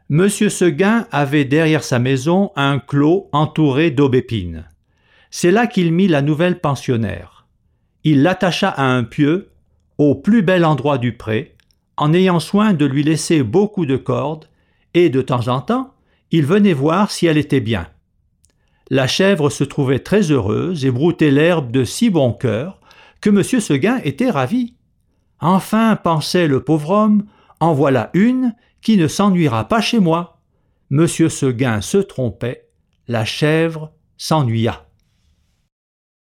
Monsieur Seguin avait derrière sa maison un clos entouré d'aubépines. C'est là qu'il mit la nouvelle pensionnaire. Il l'attacha à un pieu, au plus bel endroit du pré, en ayant soin de lui laisser beaucoup de cordes, et de temps en temps, il venait voir si elle était bien. La chèvre se trouvait très heureuse et broutait l'herbe de si bon cœur que monsieur Seguin était ravi. Enfin, pensait le pauvre homme, en voilà une qui ne s'ennuiera pas chez moi. Monsieur Seguin se trompait, la chèvre s'ennuya.